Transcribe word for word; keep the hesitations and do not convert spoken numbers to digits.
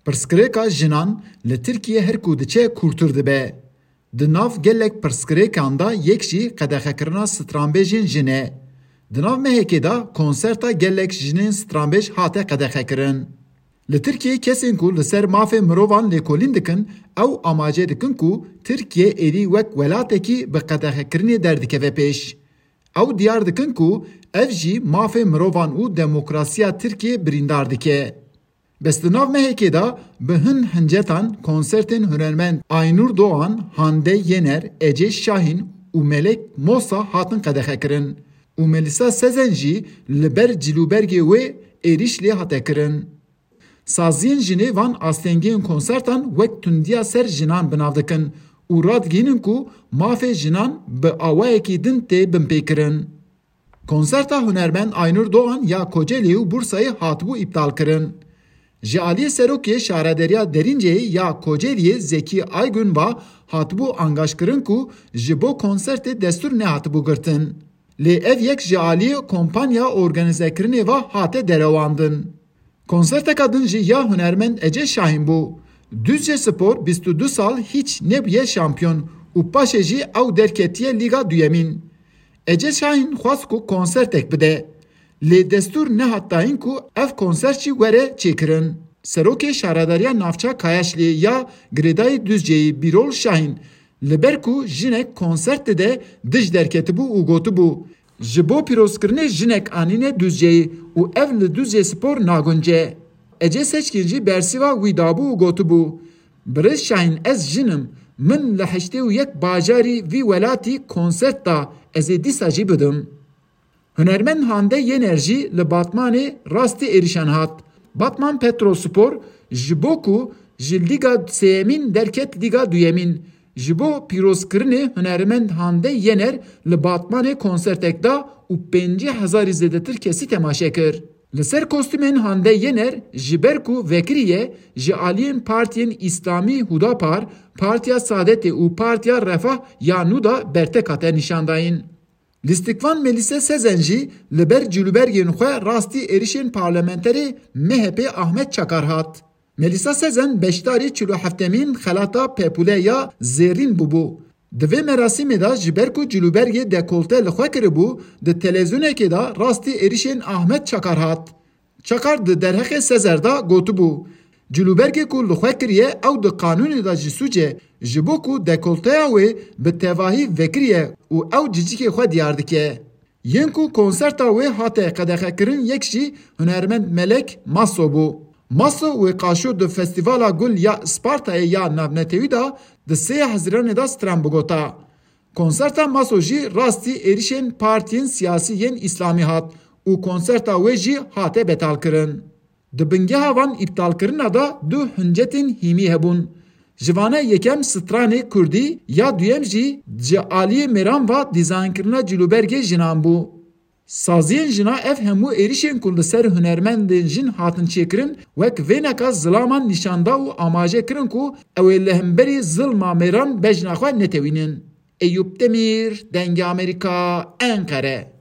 Pirsgirêka jinan li Tirkiye her ku diçe kûrtir dibe. Di nav gelek pirsgirêkan da yek jî qedexekirina stranbêjên jin e. Di nav mehekê da konserta gelek jinên stranbêj hate qedexekirin. Li Tirkiye kesên ku li ser mafê mirovan lêkolîn dikin, ew amace dikin ku Tirkiye êdî wek welatekî bi qedexekirinê derdikeve pêş. Ew diyar dikin ku ev jî mafê mirovan û demokrasiya Tirkiye birîndar dike. Bestinav mehekê da bi hin hincetan konsertên hunermend Aynur Doğan, Hande Yener, Ece Şahin û Melek Mosa hatin qedexekirin û Melisa Sezen jî li ber cilûbergê wê êrîş lê hate kirin. Saziyên jinê van astengiyên konsertan wek tundiya ser jinan binav dikin û radgihînin ku mafê jinan bi awayekî din tê binpêkirin. Konserta hunermend Aynur Doğan ya Kocaeli û Bursayê hatibû îptal kirin. Ji aliyê Serokê Şarederiya Derince'yê ya Kocaeli'ye Zeki Aygün va hatibû angaşkirin ku ji bo konsertê destûr nehatibû girtin. Lê ev yek ji aliyê kompanya organizekirinê va hate derewandin. Konserteka din jî ya hunermend Ece Şahin bû. Düzce Spor bîst û du sal hiç nebûye şampiyon û paşê jî ew derketiye Lîga Duyemîn. Ece Şahin xwast ku konsertek bide. Lê destûr nehat dayîn ku ev konsert jî were çêkirin. Serokê Şarederiya Navçe Kayaşlê ya Girêdayê Düzceyê Birol Şahin li ber ku jinek konsert dide dij derketibû û gotibû ji bo pîrozkirinê jinek anîne Düzceyê û ev li Düzce Spor nagunce. Ece Seçkin jî bersiva wî dabû û gotibû. Birêz Şahin ez jinim, min li heştê û yek bajarî vî welatî konsert da ez ê dîsa jî bidim. Hunermend Hande Yener jî li Batmanê rastî êrişan hat. Batman Petrospor ji bo ku ji Lîga Sêyemîn derket Lîga Duyemîn. Ji bo pîrozkirinê hunermend Hande Yener li Batmanê konsertek da û pêncî hezarî zêdetir kesî temaşe kir. Li ser kostümên Hande Yener ji ber ku vekiriye ji aliyên partiyên İslamî Hudapar, Partiya Saadetê û Partiya Refah ya nû da bertek hate nîşandayîn. Listikvan Melisa Sezen jî li ber cilûbergên xwe rastî êrişên parlamenterê M H P Ahmet Çakar hat. Melisa Sezen beşdarî çil û heftemîn xelata Pepûle ya Zêrîn bûbû. Di vê merasîmê da ji ber ku cilûbergê dekolte li xwe kiribû, di televizyonekê da rastî êrişên Ahmet Çakar hat. Çakar di derhexê Sezer da gotibû. Cilûbergê ku li xwe kiriye ew di qanûnê da jî sûce ji bo ku dekolteya wê bi tevahî vekiriye û ew cicikê xwe diyar dike. Yên ku konserta wê hate qedexekirin yek jî hunermend Melek Maso bû. Maso wê qaşo di Festîvala Gul ya Spartayê ya Navnetewî da di sê Hezîranê da stran bigota. Konserta Maso jî rastî êrişên partiyên siyasî yên İslamî hat û konserta wê jî hate betalkirin. Di bingeha van îptalkirina da du hincetên hîmî hebûn. Ji vane yekem stranê Kurdî ya duyem jî ji aliyê mêran va dîzaynkirina cilûbergê jinan bû. Saziyên jina ev hemû êrişên ku li ser hunermendên jin hatin çêkirin wek vêneka zilaman nîşanda û amaje kirin ku ew ê li hemberî zilma mêran bejna xwe netewînin. Eyüp Demir, Dengê Amerîka, Enkere.